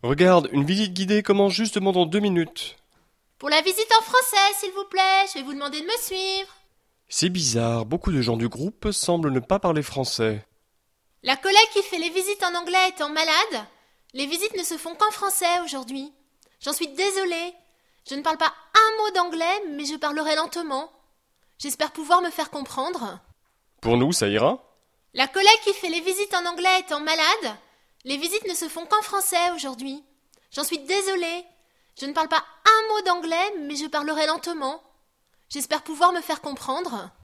Regarde, une visite guidée commence justement dans 2 minutes. Pour la visite en français, s'il vous plaît, je vais vous demander de me suivre. C'est bizarre, beaucoup de gens du groupe semblent ne pas parler français. La collègue qui fait les visites en anglais étant malade, les visites ne se font qu'en français aujourd'hui. J'en suis désolée. Je ne parle pas un mot d'anglais, mais je parlerai lentement. J'espère pouvoir me faire comprendre. Pour nous, ça ira? La collègue qui fait les visites en anglais étant malade, les visites ne se font qu'en français aujourd'hui. J'en suis désolée. Je ne parle pas un mot d'anglais, mais je parlerai lentement. J'espère pouvoir me faire comprendre.